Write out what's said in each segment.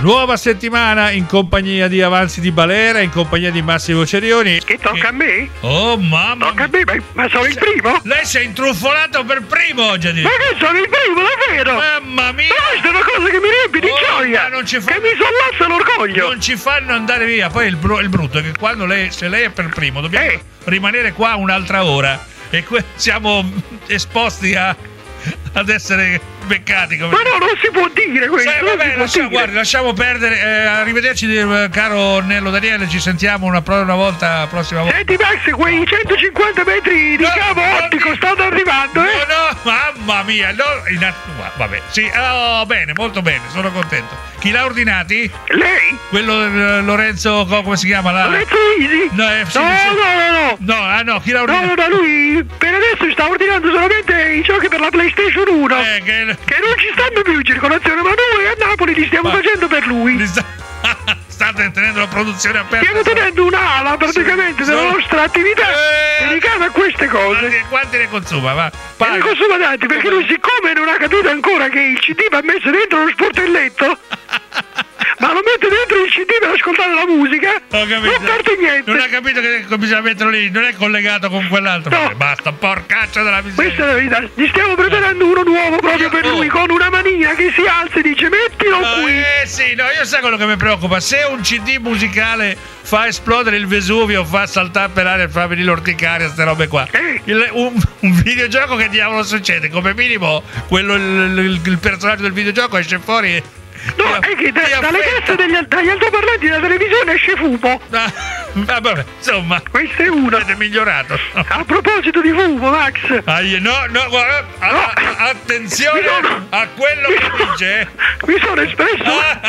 Nuova settimana in compagnia di Avanzi di Balera, in compagnia di Massimo Cerioni. Che tocca a me? Oh mamma! Tocca a me, ma sono il primo? Lei si è intruffolato per primo oggi. Ma che sono il primo, davvero? Mamma mia! Ma questa è una cosa che mi riempie di gioia! Non ci che mi sollazza l'orgoglio! Non ci fanno andare via. Poi il brutto è che quando se lei è per primo dobbiamo rimanere qua un'altra ora. E siamo esposti ad essere beccati. Ma no, non si può dire questo. Vabbè, lasciamo perdere. Arrivederci, caro Nello Daniele. Ci sentiamo una prossima volta. Senti, Max, quei 150 metri di cavo ottico stanno arrivando, No, mamma mia. Vabbè, sì, bene, molto bene, sono contento. Chi l'ha ordinati? Lei? Quello Lorenzo, come si chiama? Lorenzo Isi? No, no, chi l'ha ordinato? No, lui per adesso sta ordinando solamente i giochi per la PlayStation 1. Che non ci stanno più in circolazione, ma noi a Napoli li stiamo facendo per lui. State tenendo la produzione aperta. Stiamo tenendo un'ala praticamente della nostra attività dedicata a queste cose. Quanti ne consuma? Ne consuma tanti, perché lui, siccome non ha capito ancora che il CD va messo dentro lo sportelletto, ma lo mette dentro il CD per ascoltare la musica, non parte niente. Non ha capito che bisogna metterlo lì, non è collegato con quell'altro. No. Basta, porcaccia della miseria. Questa è la verità. Gli stiamo preparando uno nuovo proprio per lui, con una manina che si alza e dice mettilo qui. Sì, no, io sai quello che mi preoccupa. Se un CD musicale fa esplodere il Vesuvio, fa saltare per aria e fa venire l'orticaria, queste robe qua. Un videogioco, che diavolo succede? Come minimo il personaggio del videogioco esce fuori e... No, è che dalle casse dagli altoparlanti della televisione esce fumo. Vabbè, insomma, questo è uno. Avete migliorato. A proposito di fumo, Max. No, guarda, attenzione a quello che dice. Mi sono espresso.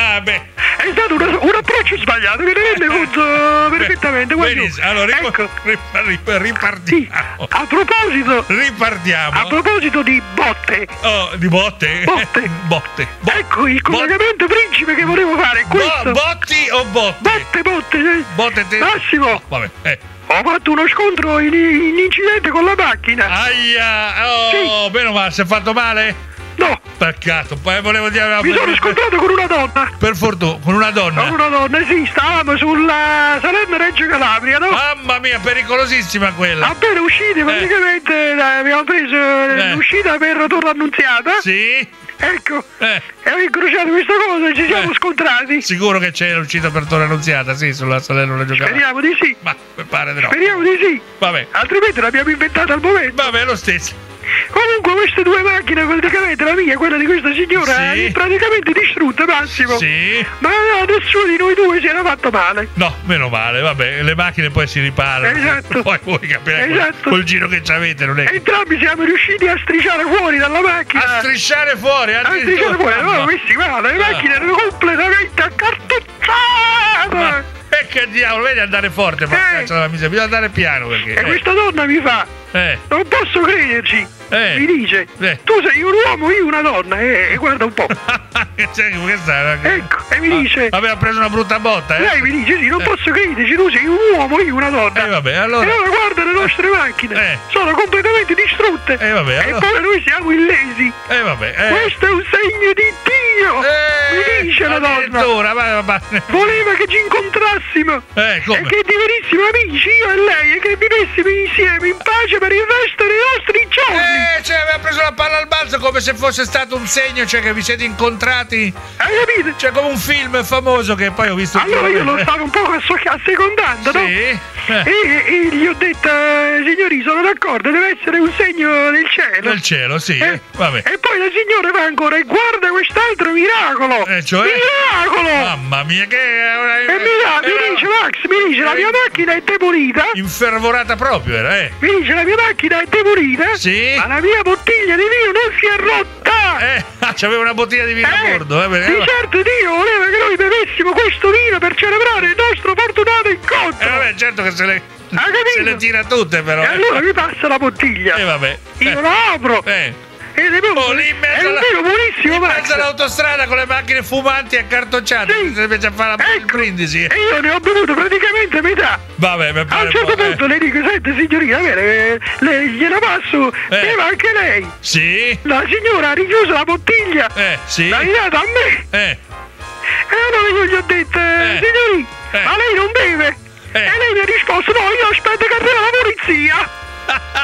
È stato un approccio sbagliato, me ne rende conto perfettamente. Benissimo, allora ripartiamo. Sì, a proposito. Ripartiamo. A proposito di botte. Di botte? Botte. Ecco il collegamento principe che volevo fare è questo. Botti o botte? Botte. Massimo. Vabbè, Ho fatto uno scontro in incidente con la macchina. Aia, bene o male, si è fatto male? No. Peccato, poi volevo dire... Mi sono scontrato con una donna. Per fortuna, con una donna? Con una donna, sì, stavamo sulla Salerno-Reggio Calabria, no? Mamma mia, pericolosissima quella. Appena usciti, praticamente abbiamo preso l'uscita per Torre Annunziata. Sì. Ecco, e ho incrociato questa cosa e ci siamo scontrati. Sicuro che c'è l'uscita per Torre Annunziata, sì, sulla Salerno-Reggio Calabria? Speriamo di sì. Ma mi pare di no. Speriamo di sì. Vabbè. Altrimenti l'abbiamo inventata al momento. Vabbè, lo stesso. Comunque queste due macchine, praticamente la mia e quella di questa signora, praticamente distrutte, Massimo. Sì. Ma nessuno di noi due si era fatto male. No, meno male, vabbè, le macchine poi si riparano. Esatto. Poi voi capirete col giro che avete, non è che... Entrambi siamo riusciti a strisciare fuori dalla macchina. A strisciare fuori? No, questi male, le macchine erano completamente accartocciate. E che diavolo, vedi andare forte, bisogna andare piano perché... E questa donna mi fa... Non posso crederci. Mi dice, tu sei un uomo, io una donna, e guarda un po'. Ecco, e mi dice... Aveva preso una brutta botta, Lei mi dice, sì, non posso crederci, tu sei un uomo, io una donna. Vabbè, allora... E allora guarda le nostre macchine, sono completamente distrutte. Vabbè, e poi noi siamo illesi. Questo è un segno di Dio. Mi dice la donna. Voleva che ci incontrassimo. E che divenissimo amici, io e lei, e che vivessimo insieme in pace per il resto dei nostri giorni. Aveva preso la palla al balzo come se fosse stato un segno, cioè che vi siete incontrati. Hai capito? Cioè come un film famoso che poi ho visto. Allora io lo stavo un po' assecondando, no? Sì. E gli ho detto, signori, sono d'accordo, deve essere un segno del cielo. Del cielo, sì. Vabbè. E poi la signora va ancora e guarda quest'altro miracolo. Cioè? Miracolo! Mamma mia, che... E mi dice, Max, la mia macchina è demolita. Infervorata proprio era, Mi dice, la mia macchina è demolita. Sì. Ma la mia bottiglia di vino non si è rotta. C'aveva una bottiglia di vino a bordo. Di certo Dio voleva che noi bevessimo questo vino per celebrare il nostro fortunato incontro. Vabbè, certo che se le tira tutte, però. E allora mi passa la bottiglia. Vabbè. Io la apro. Ed è lì in mezzo buonissimo, in mezzo all'autostrada con le macchine fumanti accartocciate. Sì. Invece a fare la brindisi. E io ne ho bevuto praticamente metà. Vabbè, mi pare. A un certo punto le dico, senti signorina, gliela passo, beva anche lei. Sì. La signora ha richiuso la bottiglia. Sì. L'ha data a me. allora io gli ho detto, signori, ma lei non beve? E lei mi ha risposto, no, io aspetto che arriva la polizia.